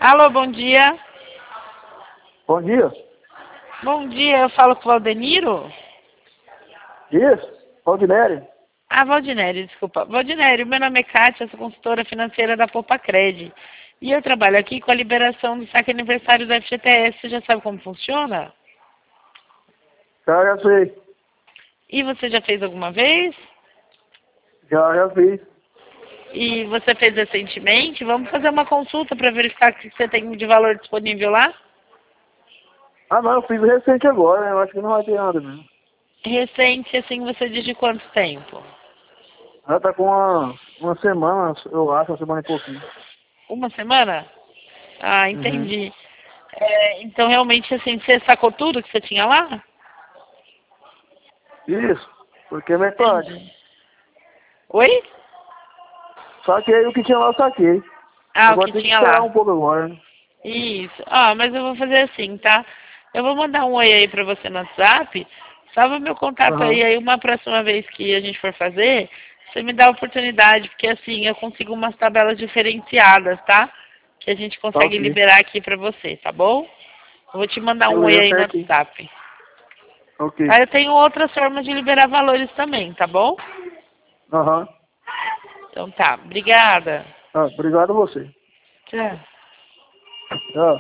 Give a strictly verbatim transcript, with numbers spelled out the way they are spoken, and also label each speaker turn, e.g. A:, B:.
A: Alô, bom dia.
B: Bom dia.
A: Bom dia, eu falo com o Valdeniro?
B: Isso, Valdineri.
A: Ah, Valdineri, desculpa. Valdineri, meu nome é Kátia, sou consultora financeira da Popacred. E eu trabalho aqui com a liberação do saque aniversário do F G T S. Você já sabe como funciona?
B: Já, já sei.
A: E você já fez alguma vez?
B: Já, já fiz.
A: E você fez recentemente? Vamos fazer uma consulta para verificar o que você tem de valor disponível lá?
B: Ah, não, eu fiz recente agora, né? Eu acho que não vai ter nada mesmo.
A: Recente, assim, você diz de quanto tempo?
B: Já tá com uma, uma semana, eu acho, uma semana e pouquinho.
A: Uma semana? Ah,
B: Uhum.
A: entendi. É, então, realmente, assim, você sacou tudo que você tinha lá?
B: Isso, porque é metade.
A: Entendi. Oi?
B: Saquei o que tinha lá, eu saquei.
A: Ah, o
B: Agora
A: que
B: tem que
A: tinha
B: esperar
A: lá.
B: um pouco agora, né?
A: Isso. Ah, mas eu vou fazer assim, tá? Eu vou mandar um oi aí pra você no WhatsApp. Salva meu contato
B: Aham.
A: aí, aí uma próxima vez que a gente for fazer, você me dá a oportunidade, porque assim, eu consigo umas tabelas diferenciadas, tá? Que a gente
B: Tá
A: consegue
B: ok.
A: liberar aqui pra você, tá bom? Eu vou te mandar um oi
B: Beleza,
A: aí no
B: certinho.
A: WhatsApp.
B: Ok.
A: Aí eu tenho outras formas de liberar valores também, tá bom?
B: Aham.
A: Então tá, obrigada.
B: Ah, obrigado a você.
A: Tchau.
B: Tchau.